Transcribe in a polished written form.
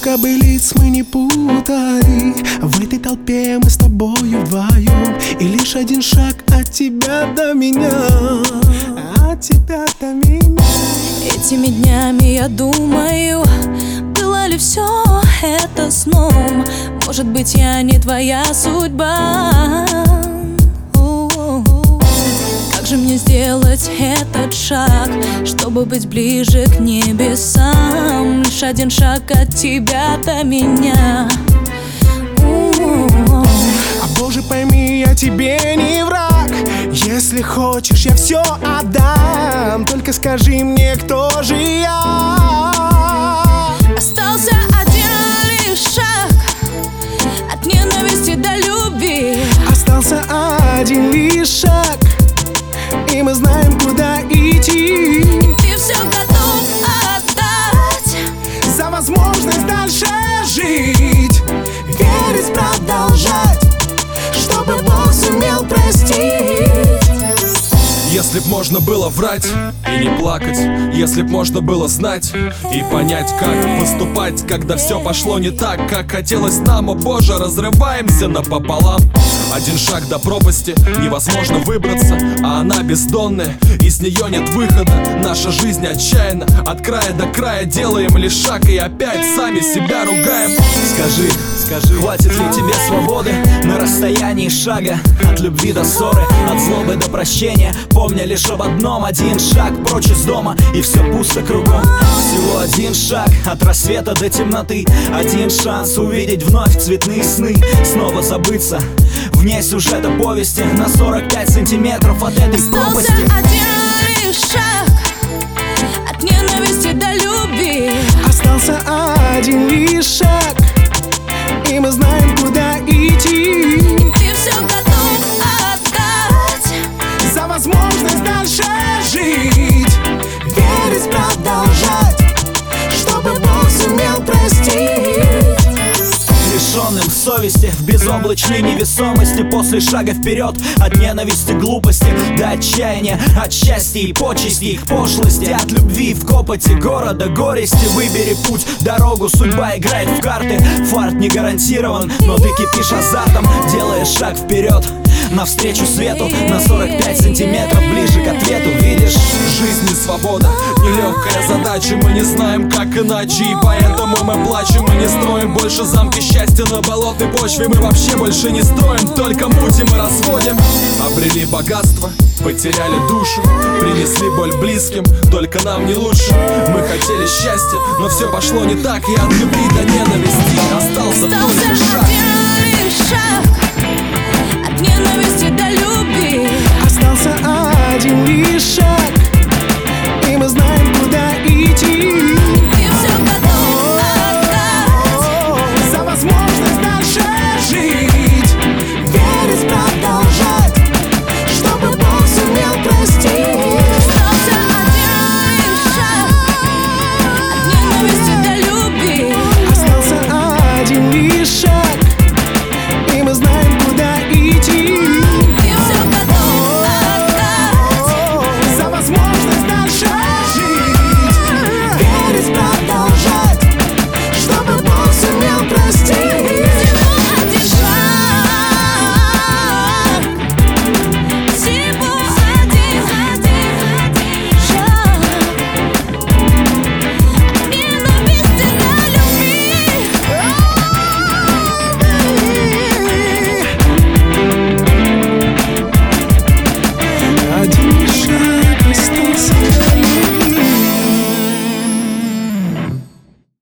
бы лиц мы не путали. В этой толпе мы с тобою вдвоем, и лишь один шаг от тебя до меня, от тебя до меня. Этими днями я думаю, было ли все это сном? Может быть, я не твоя судьба. Как же мне сделать этот шаг, чтобы быть ближе к небесам? Лишь один шаг от тебя до меня. А Боже, пойми, я тебе не враг. Если хочешь, я все отдам. Только скажи мне, кто же я. Остался один лишь шаг от ненависти до любви. Остался один лишь шаг, и мы знаем, куда идти. И ты все готов отдать за возможность дальше жить, верить, продолжать, чтобы Бог сумел простить. Если б можно было врать и не плакать, если б можно было знать и понять, как поступать, когда все пошло не так, как хотелось нам, о Боже, разрываемся напополам. Один шаг до пропасти, невозможно выбраться, а она бездонная, и с нее нет выхода. Наша жизнь отчаянна, от края до края делаем лишь шаг, и опять сами себя ругаем. Скажи, хватит ли тебе свободы на расстоянии шага от любви до ссоры, от злобы до прощения? Помня лишь об одном: один шаг прочь из дома, и все пусто кругом. Всего один шаг от рассвета до темноты, один шанс увидеть вновь цветные сны, снова забыться вне сюжета повести на 45 сантиметров от этой пропасти. Остался один лишь шаг от ненависти до любви. Остался один лишь шаг, и мы знаем, куда идти. И ты все готов отдать за возможность дальше жить, верить, продолжать, чтобы Бог сумел простить. Лишенным совести, в безоблачной невесомости, после шага вперед, от ненависти, глупости до отчаяния, от счастья и почестей, их пошлости, от любви в копоти, города, горести. Выбери путь, дорогу, судьба играет в карты. Фарт не гарантирован, но ты кипишь азартом, делаешь шаг вперед навстречу свету, на 45 сантиметров ближе к ответу. Видишь, жизнь не свобода, нелегкая задача, мы не знаем, как иначе, и поэтому мы плачем. Мы не строим больше замки счастья на болотной почве, мы вообще больше не строим, только мутим и разводим. Обрели богатство, потеряли душу, принесли боль близким, только нам не лучше. Мы хотели счастья, но все пошло не так, и от любви до ненависти остался только шаг. один лишь шаг от ненависти до любви. Остался один лишь шаг,